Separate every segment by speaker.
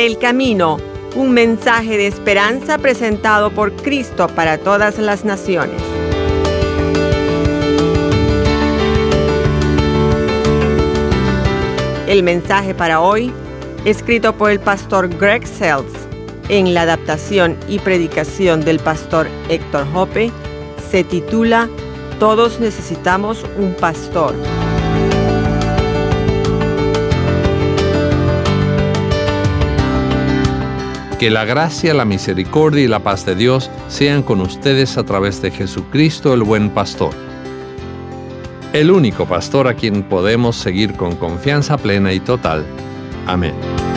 Speaker 1: El Camino, un mensaje de esperanza presentado por Cristo para todas las naciones. El mensaje para hoy, escrito por el pastor Greg Seltz, en la adaptación y predicación del pastor Héctor Hoppe, se titula Todos necesitamos un pastor.
Speaker 2: Que la gracia, la misericordia y la paz de Dios sean con ustedes a través de Jesucristo, el buen pastor. El único pastor a quien podemos seguir con confianza plena y total. Amén.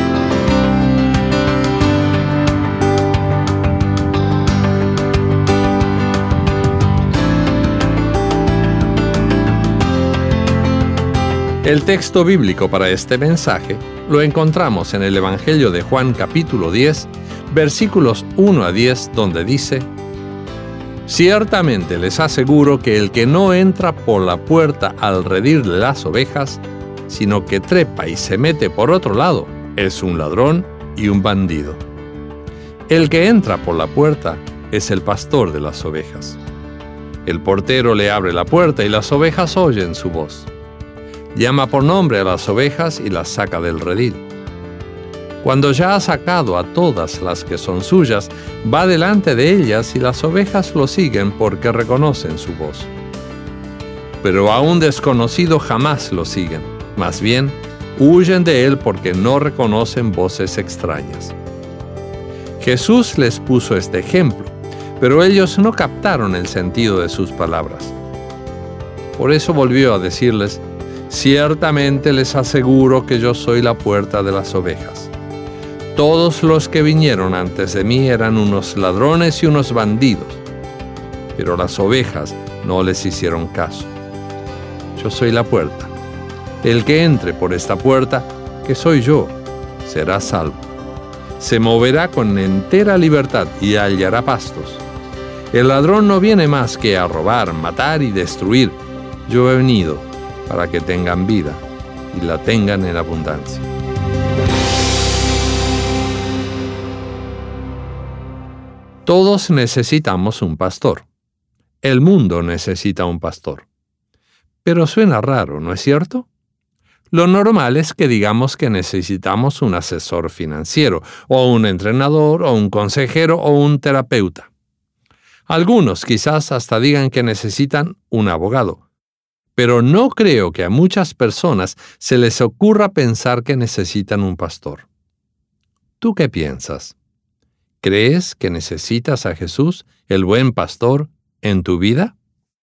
Speaker 2: El texto bíblico para este mensaje lo encontramos en el Evangelio de Juan capítulo 10, versículos 1 a 10, donde dice: Ciertamente les aseguro que el que no entra por la puerta al redil de las ovejas, sino que trepa y se mete por otro lado, es un ladrón y un bandido. El que entra por la puerta es el pastor de las ovejas. El portero le abre la puerta y las ovejas oyen su voz. Llama por nombre a las ovejas y las saca del redil. Cuando ya ha sacado a todas las que son suyas, va delante de ellas y las ovejas lo siguen porque reconocen su voz. Pero a un desconocido jamás lo siguen, más bien huyen de él porque no reconocen voces extrañas. Jesús les puso este ejemplo, pero ellos no captaron el sentido de sus palabras. Por eso volvió a decirles: Ciertamente les aseguro que yo soy la puerta de las ovejas. Todos los que vinieron antes de mí eran unos ladrones y unos bandidos, pero las ovejas no les hicieron caso. Yo soy la puerta. El que entre por esta puerta, que soy yo, será salvo. Se moverá con entera libertad y hallará pastos. El ladrón no viene más que a robar, matar y destruir. Yo he venido para que tengan vida y la tengan en abundancia. Todos necesitamos un pastor. El mundo necesita un pastor. Pero suena raro, ¿no es cierto? Lo normal es que digamos que necesitamos un asesor financiero, o un entrenador, o un consejero, o un terapeuta. Algunos quizás hasta digan que necesitan un abogado. Pero no creo que a muchas personas se les ocurra pensar que necesitan un pastor. ¿Tú qué piensas? ¿Crees que necesitas a Jesús, el buen pastor, en tu vida?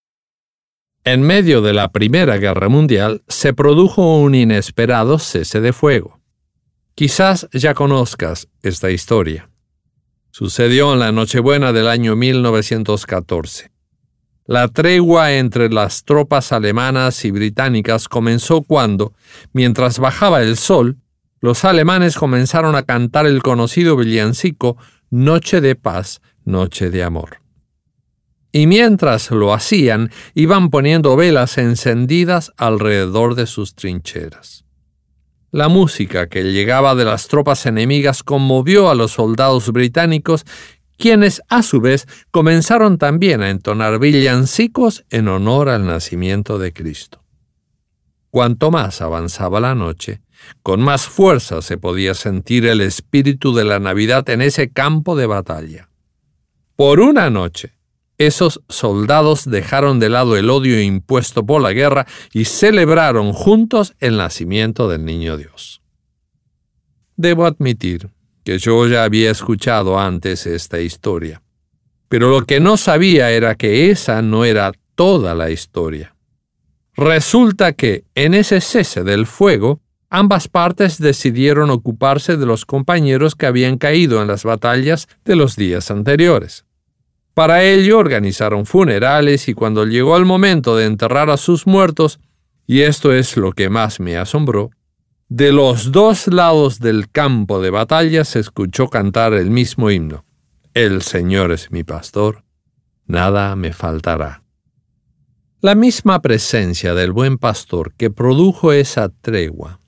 Speaker 2: En medio de la Primera Guerra Mundial se produjo un inesperado cese de fuego. Quizás ya conozcas esta historia. Sucedió en la Nochebuena del año 1914. La tregua entre las tropas alemanas y británicas comenzó cuando, mientras bajaba el sol, los alemanes comenzaron a cantar el conocido villancico Noche de paz, noche de amor. Y mientras lo hacían, iban poniendo velas encendidas alrededor de sus trincheras. La música que llegaba de las tropas enemigas conmovió a los soldados británicos, quienes, a su vez, comenzaron también a entonar villancicos en honor al nacimiento de Cristo. Cuanto más avanzaba la noche, con más fuerza se podía sentir el espíritu de la Navidad en ese campo de batalla. Por una noche, esos soldados dejaron de lado el odio impuesto por la guerra y celebraron juntos el nacimiento del Niño Dios. Debo admitir que yo ya había escuchado antes esta historia, pero lo que no sabía era que esa no era toda la historia. Resulta que, en ese cese del fuego, ambas partes decidieron ocuparse de los compañeros que habían caído en las batallas de los días anteriores. Para ello organizaron funerales y cuando llegó el momento de enterrar a sus muertos, y esto es lo que más me asombró, de los dos lados del campo de batalla se escuchó cantar el mismo himno: El Señor es mi pastor, nada me faltará. La misma presencia del buen pastor que produjo esa tregua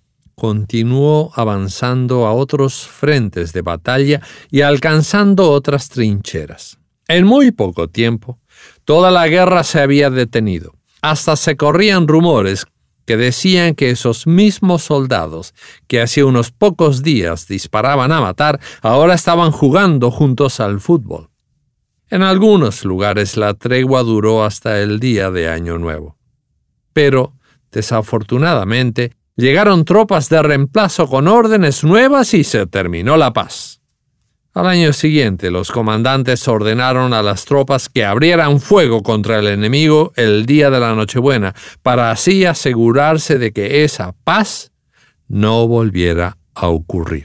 Speaker 2: continuó avanzando a otros frentes de batalla y alcanzando otras trincheras. En muy poco tiempo, toda la guerra se había detenido. Hasta se corrían rumores que decían que esos mismos soldados que hacía unos pocos días disparaban a matar, ahora estaban jugando juntos al fútbol. En algunos lugares la tregua duró hasta el día de Año Nuevo. Pero, desafortunadamente, llegaron tropas de reemplazo con órdenes nuevas y se terminó la paz. Al año siguiente, los comandantes ordenaron a las tropas que abrieran fuego contra el enemigo el día de la Nochebuena, para así asegurarse de que esa paz no volviera a ocurrir.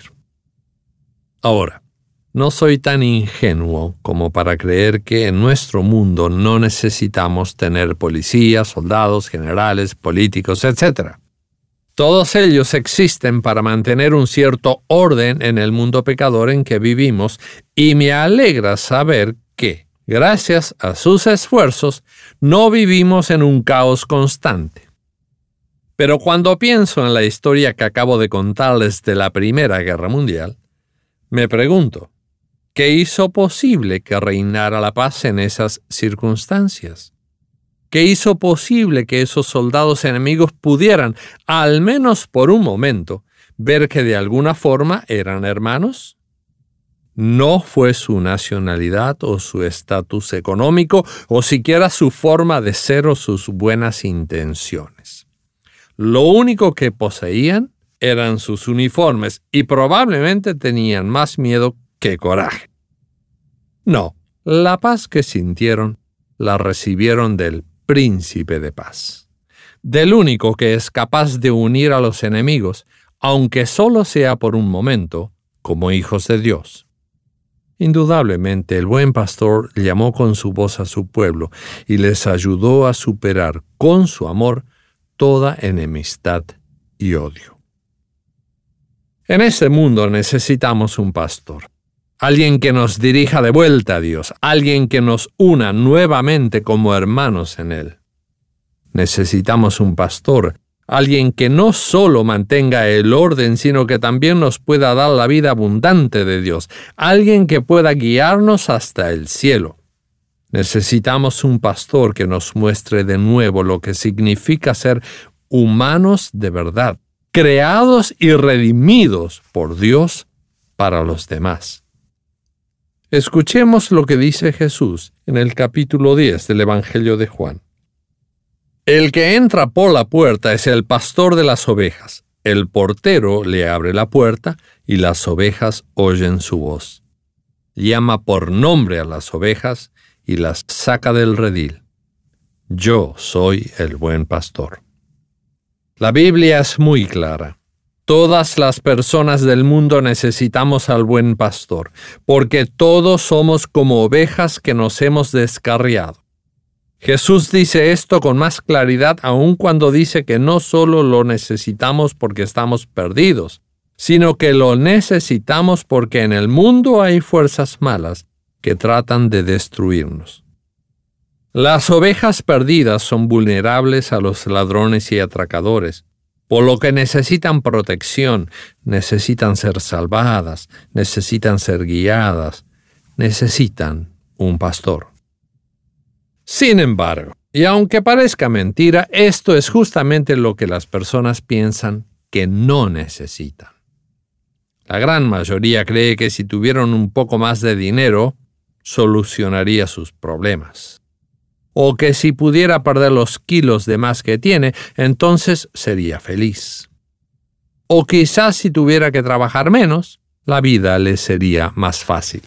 Speaker 2: Ahora, no soy tan ingenuo como para creer que en nuestro mundo no necesitamos tener policías, soldados, generales, políticos, etc. Todos ellos existen para mantener un cierto orden en el mundo pecador en que vivimos, y me alegra saber que, gracias a sus esfuerzos, no vivimos en un caos constante. Pero cuando pienso en la historia que acabo de contarles de la Primera Guerra Mundial, me pregunto, ¿qué hizo posible que reinara la paz en esas circunstancias? ¿Qué hizo posible que esos soldados enemigos pudieran, al menos por un momento, ver que de alguna forma eran hermanos? No fue su nacionalidad o su estatus económico o siquiera su forma de ser o sus buenas intenciones. Lo único que poseían eran sus uniformes y probablemente tenían más miedo que coraje. No, la paz que sintieron la recibieron del Príncipe de Paz, del único que es capaz de unir a los enemigos, aunque solo sea por un momento, como hijos de Dios. Indudablemente, el buen pastor llamó con su voz a su pueblo y les ayudó a superar con su amor toda enemistad y odio. En este mundo necesitamos un pastor. Alguien que nos dirija de vuelta a Dios, alguien que nos una nuevamente como hermanos en Él. Necesitamos un pastor, alguien que no solo mantenga el orden, sino que también nos pueda dar la vida abundante de Dios, alguien que pueda guiarnos hasta el cielo. Necesitamos un pastor que nos muestre de nuevo lo que significa ser humanos de verdad, creados y redimidos por Dios para los demás. Escuchemos lo que dice Jesús en el capítulo 10 del Evangelio de Juan. El que entra por la puerta es el pastor de las ovejas. El portero le abre la puerta y las ovejas oyen su voz. Llama por nombre a las ovejas y las saca del redil. Yo soy el buen pastor. La Biblia es muy clara. Todas las personas del mundo necesitamos al buen pastor, porque todos somos como ovejas que nos hemos descarriado. Jesús dice esto con más claridad aun cuando dice que no solo lo necesitamos porque estamos perdidos, sino que lo necesitamos porque en el mundo hay fuerzas malas que tratan de destruirnos. Las ovejas perdidas son vulnerables a los ladrones y atracadores, por lo que necesitan protección, necesitan ser salvadas, necesitan ser guiadas, necesitan un pastor. Sin embargo, y aunque parezca mentira, esto es justamente lo que las personas piensan que no necesitan. La gran mayoría cree que si tuvieran un poco más de dinero, solucionaría sus problemas. O que si pudiera perder los kilos de más que tiene, entonces sería feliz. O quizás si tuviera que trabajar menos, la vida le sería más fácil.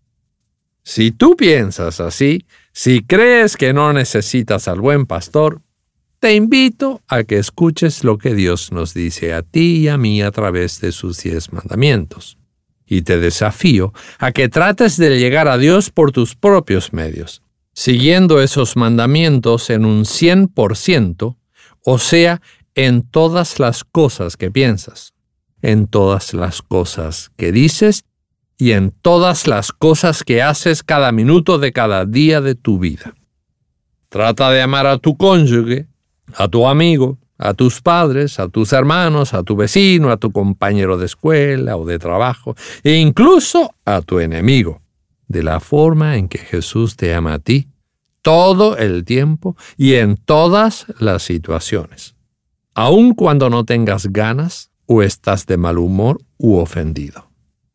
Speaker 2: Si tú piensas así, si crees que no necesitas al buen pastor, te invito a que escuches lo que Dios nos dice a ti y a mí a través de sus 10 mandamientos. Y te desafío a que trates de llegar a Dios por tus propios medios, siguiendo esos mandamientos en un 100%, o sea, en todas las cosas que piensas, en todas las cosas que dices y en todas las cosas que haces cada minuto de cada día de tu vida. Trata de amar a tu cónyuge, a tu amigo, a tus padres, a tus hermanos, a tu vecino, a tu compañero de escuela o de trabajo, e incluso a tu enemigo, de la forma en que Jesús te ama a ti, todo el tiempo y en todas las situaciones, aun cuando no tengas ganas o estás de mal humor u ofendido.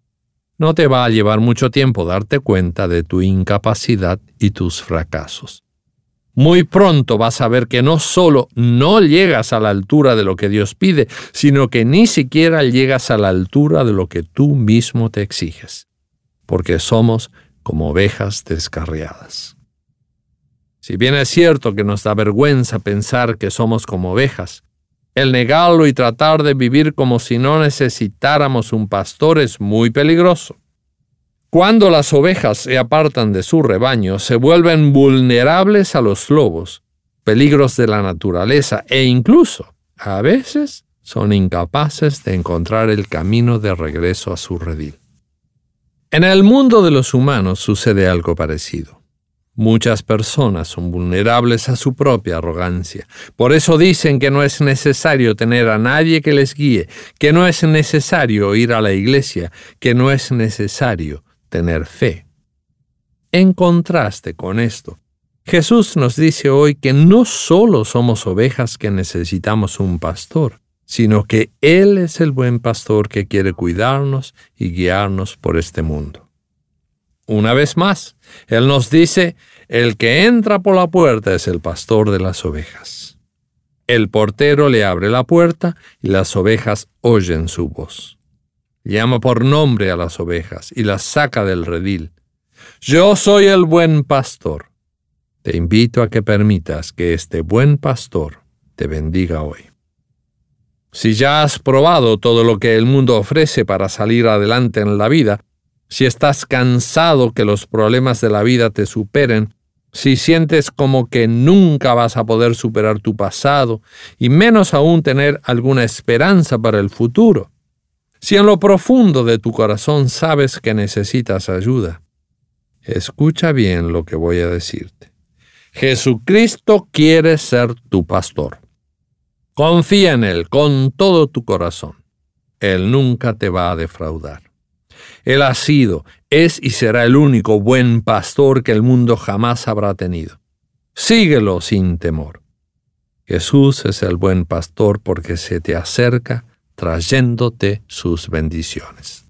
Speaker 2: No te va a llevar mucho tiempo darte cuenta de tu incapacidad y tus fracasos. Muy pronto vas a ver que no solo no llegas a la altura de lo que Dios pide, sino que ni siquiera llegas a la altura de lo que tú mismo te exiges, porque somos como ovejas descarriadas. Si bien es cierto que nos da vergüenza pensar que somos como ovejas, el negarlo y tratar de vivir como si no necesitáramos un pastor es muy peligroso. Cuando las ovejas se apartan de su rebaño, se vuelven vulnerables a los lobos, peligros de la naturaleza e incluso, a veces, son incapaces de encontrar el camino de regreso a su redil. En el mundo de los humanos sucede algo parecido. Muchas personas son vulnerables a su propia arrogancia. Por eso dicen que no es necesario tener a nadie que les guíe, que no es necesario ir a la iglesia, que no es necesario tener fe. En contraste con esto, Jesús nos dice hoy que no solo somos ovejas que necesitamos un pastor, sino que Él es el buen pastor que quiere cuidarnos y guiarnos por este mundo. Una vez más, Él nos dice, el que entra por la puerta es el pastor de las ovejas. El portero le abre la puerta y las ovejas oyen su voz. Llama por nombre a las ovejas y las saca del redil. Yo soy el buen pastor. Te invito a que permitas que este buen pastor te bendiga hoy. Si ya has probado todo lo que el mundo ofrece para salir adelante en la vida, si estás cansado que los problemas de la vida te superen, si sientes como que nunca vas a poder superar tu pasado y menos aún tener alguna esperanza para el futuro, si en lo profundo de tu corazón sabes que necesitas ayuda, escucha bien lo que voy a decirte. Jesucristo quiere ser tu pastor. Confía en Él con todo tu corazón. Él nunca te va a defraudar. Él ha sido, es y será el único buen pastor que el mundo jamás habrá tenido. Síguelo sin temor. Jesús es el buen pastor porque se te acerca trayéndote sus bendiciones.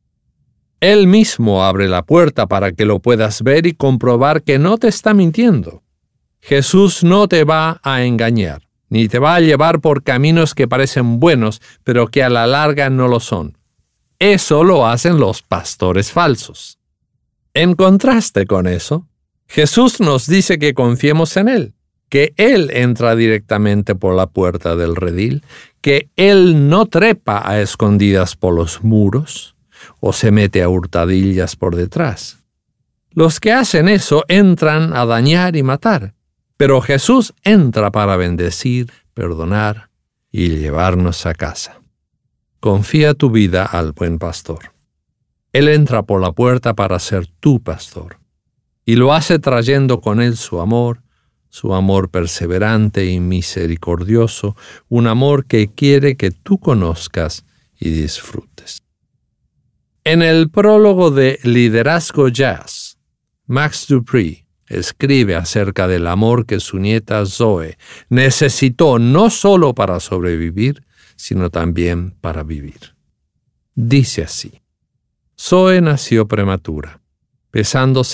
Speaker 2: Él mismo abre la puerta para que lo puedas ver y comprobar que no te está mintiendo. Jesús no te va a engañar, ni te va a llevar por caminos que parecen buenos, pero que a la larga no lo son. Eso lo hacen los pastores falsos. En contraste con eso, Jesús nos dice que confiemos en Él, que Él entra directamente por la puerta del redil, que Él no trepa a escondidas por los muros o se mete a hurtadillas por detrás. Los que hacen eso entran a dañar y matar, pero Jesús entra para bendecir, perdonar y llevarnos a casa. Confía tu vida al buen pastor. Él entra por la puerta para ser tu pastor, y lo hace trayendo con él su amor perseverante y misericordioso, un amor que quiere que tú conozcas y disfrutes. En el prólogo de Liderazgo Jazz, Max De Pree escribe acerca del amor que su nieta Zoe necesitó no solo para sobrevivir, sino también para vivir. Dice así: Zoe nació prematura, pesando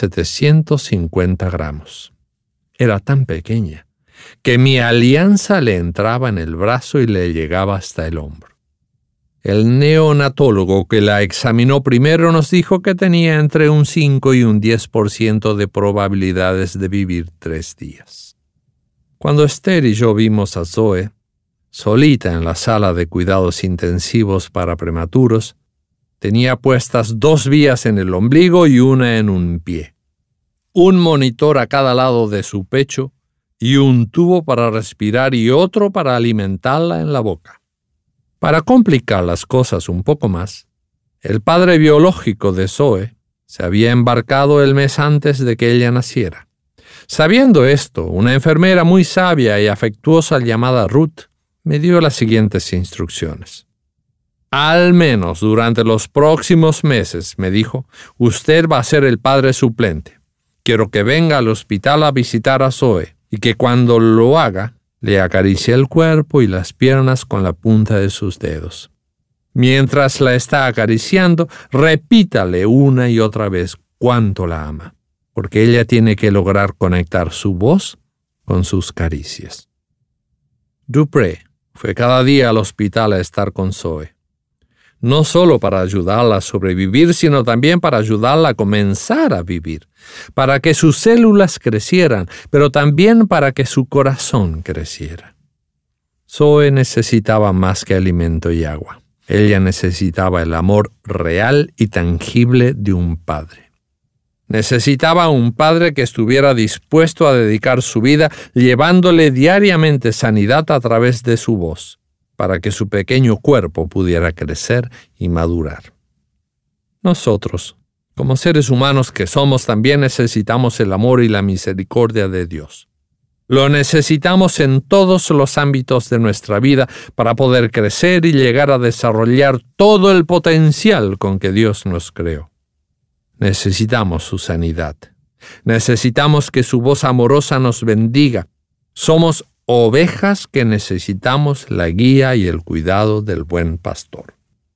Speaker 2: 750 gramos. Era tan pequeña que mi alianza le entraba en el brazo y le llegaba hasta el hombro. El neonatólogo que la examinó primero nos dijo que tenía entre un 5 y un 10% de probabilidades de vivir 3 días. Cuando Esther y yo vimos a Zoe, solita en la sala de cuidados intensivos para prematuros, tenía puestas 2 vías en el ombligo y una en un pie, un monitor a cada lado de su pecho y un tubo para respirar y otro para alimentarla en la boca. Para complicar las cosas un poco más, el padre biológico de Zoe se había embarcado el mes antes de que ella naciera. Sabiendo esto, una enfermera muy sabia y afectuosa llamada Ruth me dio las siguientes instrucciones. Al menos durante los próximos meses, me dijo, usted va a ser el padre suplente. Quiero que venga al hospital a visitar a Zoe y que cuando lo haga, le acaricie el cuerpo y las piernas con la punta de sus dedos. Mientras la está acariciando, repítale una y otra vez cuánto la ama, porque ella tiene que lograr conectar su voz con sus caricias. Dupree fue cada día al hospital a estar con Zoe. No solo para ayudarla a sobrevivir, sino también para ayudarla a comenzar a vivir, para que sus células crecieran, pero también para que su corazón creciera. Zoe necesitaba más que alimento y agua. Ella necesitaba el amor real y tangible de un padre. Necesitaba un padre que estuviera dispuesto a dedicar su vida llevándole diariamente sanidad a través de su voz, para que su pequeño cuerpo pudiera crecer y madurar. Nosotros, como seres humanos que somos, también necesitamos el amor y la misericordia de Dios. Lo necesitamos en todos los ámbitos de nuestra vida para poder crecer y llegar a desarrollar todo el potencial con que Dios nos creó. Necesitamos su sanidad. Necesitamos que su voz amorosa nos bendiga. Somos ovejas que necesitamos la guía y el cuidado del buen pastor.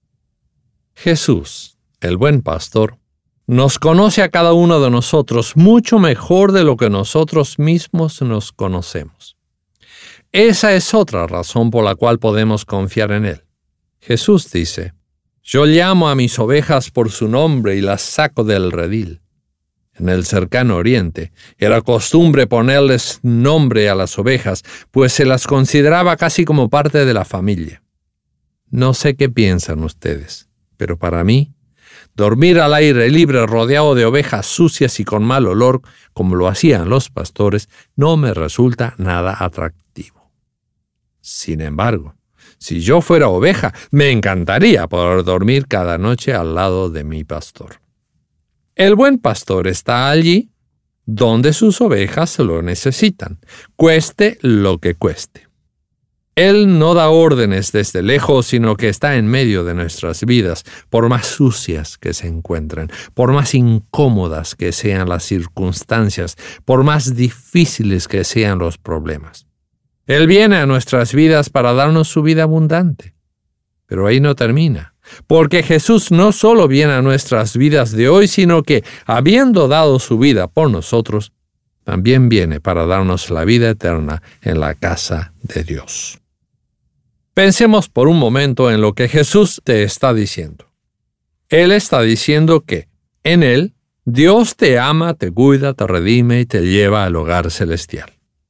Speaker 2: Jesús, el buen pastor, nos conoce a cada uno de nosotros mucho mejor de lo que nosotros mismos nos conocemos. Esa es otra razón por la cual podemos confiar en Él. Jesús dice, «Yo llamo a mis ovejas por su nombre y las saco del redil». En el cercano Oriente, era costumbre ponerles nombre a las ovejas, pues se las consideraba casi como parte de la familia. No sé qué piensan ustedes, pero para mí, dormir al aire libre rodeado de ovejas sucias y con mal olor, como lo hacían los pastores, no me resulta nada atractivo. Sin embargo, si yo fuera oveja, me encantaría poder dormir cada noche al lado de mi pastor. El buen pastor está allí donde sus ovejas lo necesitan, cueste lo que cueste. Él no da órdenes desde lejos, sino que está en medio de nuestras vidas, por más sucias que se encuentren, por más incómodas que sean las circunstancias, por más difíciles que sean los problemas. Él viene a nuestras vidas para darnos su vida abundante. Pero ahí no termina, porque Jesús no solo viene a nuestras vidas de hoy, sino que, habiendo dado su vida por nosotros, también viene para darnos la vida eterna en la casa de Dios. Pensemos por un momento en lo que Jesús te está diciendo. Él está diciendo que, en Él, Dios te ama, te cuida, te redime y te lleva al hogar celestial.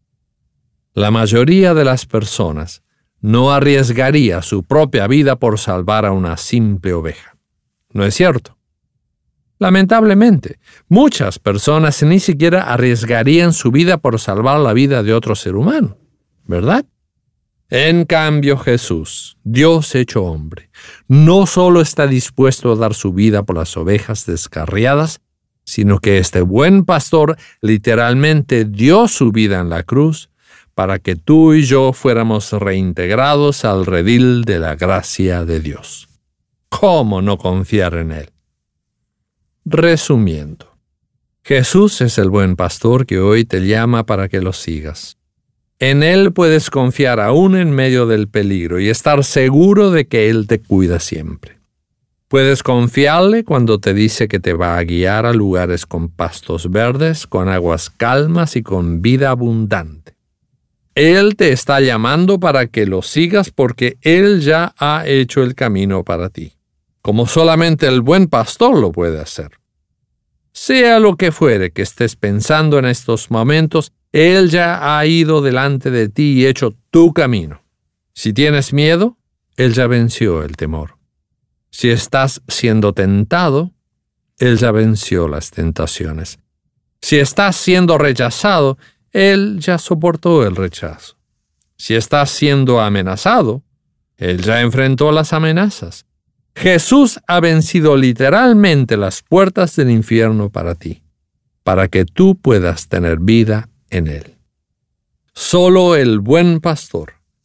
Speaker 2: La mayoría de las personas no arriesgaría su propia vida por salvar a una simple oveja. ¿No es cierto? Lamentablemente, muchas personas ni siquiera arriesgarían su vida por salvar la vida de otro ser humano, ¿verdad? En cambio, Jesús, Dios hecho hombre, no solo está dispuesto a dar su vida por las ovejas descarriadas, sino que este buen pastor literalmente dio su vida en la cruz para que tú y yo fuéramos reintegrados al redil de la gracia de Dios. ¿Cómo no confiar en Él? Resumiendo, Jesús es el buen pastor que hoy te llama para que lo sigas. En Él puedes confiar aún en medio del peligro y estar seguro de que Él te cuida siempre. Puedes confiarle cuando te dice que te va a guiar a lugares con pastos verdes, con aguas calmas y con vida abundante. Él te está llamando para que lo sigas porque Él ya ha hecho el camino para ti, como solamente el buen pastor lo puede hacer. Sea lo que fuere que estés pensando en estos momentos, Él ya ha ido delante de ti y hecho tu camino. Si tienes miedo, Él ya venció el temor. Si estás siendo tentado, Él ya venció las tentaciones. Si estás siendo rechazado, Él ya soportó el rechazo. Si estás siendo amenazado, Él ya enfrentó las amenazas. Jesús ha vencido literalmente las puertas del infierno para ti, para que tú puedas tener vida en Él. Solo el buen pastor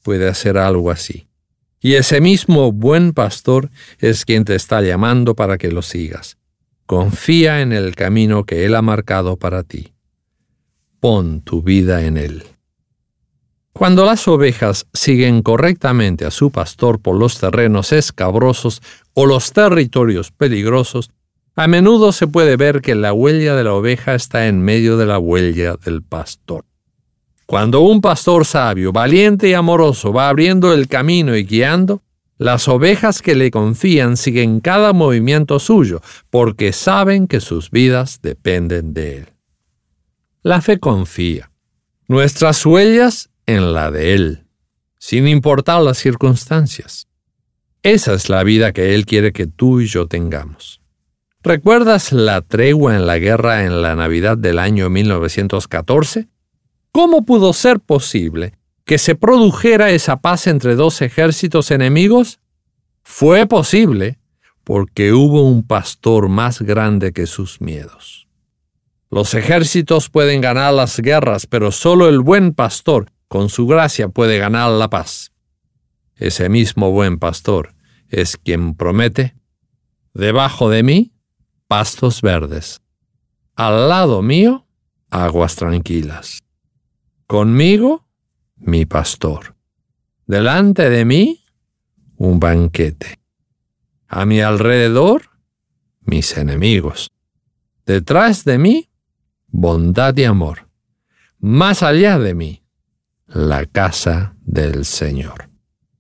Speaker 2: puede hacer algo así. Y ese mismo buen pastor es quien te está llamando para que lo sigas. Confía en el camino que Él ha marcado para ti. Pon tu vida en Él. Cuando las ovejas siguen correctamente a su pastor por los terrenos escabrosos o los territorios peligrosos, a menudo se puede ver que la huella de la oveja está en medio de la huella del pastor. Cuando un pastor sabio, valiente y amoroso va abriendo el camino y guiando, las ovejas que le confían siguen cada movimiento suyo, porque saben que sus vidas dependen de él. La fe confía. Nuestras huellas en la de él, sin importar las circunstancias. Esa es la vida que él quiere que tú y yo tengamos. ¿Recuerdas la tregua en la guerra en la Navidad del año 1914? ¿Cómo pudo ser posible que se produjera esa paz entre dos ejércitos enemigos? Fue posible porque hubo un pastor más grande que sus miedos. Los ejércitos pueden ganar las guerras, pero solo el buen pastor, con su gracia, puede ganar la paz. Ese mismo buen pastor es quien promete: debajo de mí, pastos verdes. Al lado mío, aguas tranquilas. Conmigo, mi pastor. Delante de mí, un banquete. A mi alrededor, mis enemigos. Detrás de mí, bondad y amor. Más allá de mí, la casa del Señor.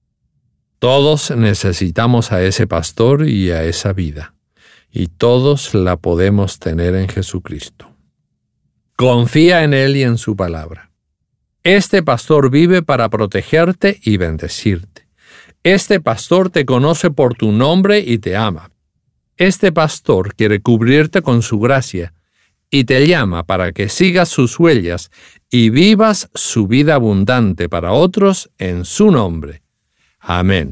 Speaker 2: Todos necesitamos a ese pastor y a esa vida, y todos la podemos tener en Jesucristo. Confía en Él y en su palabra. Este pastor vive para protegerte y bendecirte. Este pastor te conoce por tu nombre y te ama. Este pastor quiere cubrirte con su gracia y te llama para que sigas sus huellas y vivas su vida abundante para otros en su nombre. Amén.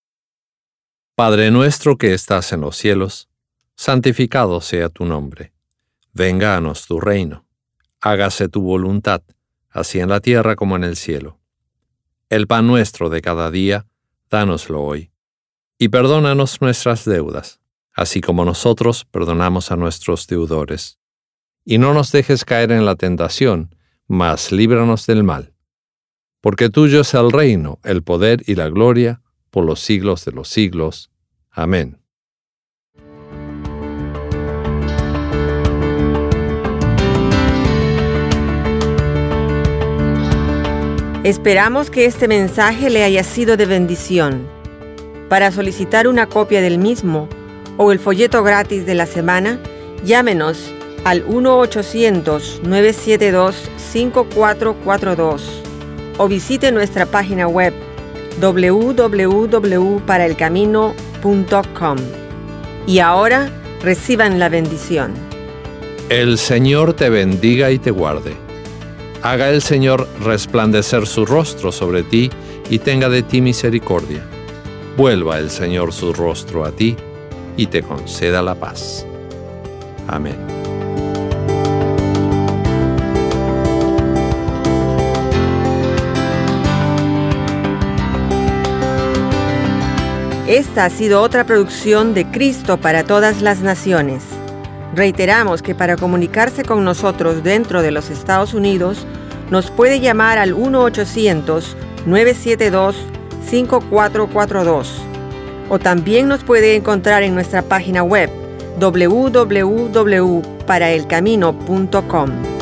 Speaker 2: Padre nuestro que estás en los cielos, santificado sea tu nombre. Venga a nosotros tu reino. Hágase tu voluntad, así en la tierra como en el cielo. El pan nuestro de cada día, dánoslo hoy. Y perdónanos nuestras deudas, así como nosotros perdonamos a nuestros deudores. Y no nos dejes caer en la tentación, mas líbranos del mal. Porque tuyo es el reino, el poder y la gloria, por los siglos de los siglos. Amén.
Speaker 1: Esperamos que este mensaje le haya sido de bendición. Para solicitar una copia del mismo o el folleto gratis de la semana, llámenos al 1-800-972-5442 o visite nuestra página web www.paraelcamino.com. Y ahora reciban la bendición.
Speaker 2: El Señor te bendiga y te guarde. Haga el Señor resplandecer su rostro sobre ti y tenga de ti misericordia. Vuelva el Señor su rostro a ti y te conceda la paz. Amén.
Speaker 1: Esta ha sido otra producción de Cristo para todas las naciones. Reiteramos que para comunicarse con nosotros dentro de los Estados Unidos, nos puede llamar al 1-800-972-5442 o también nos puede encontrar en nuestra página web www.paraelcamino.com.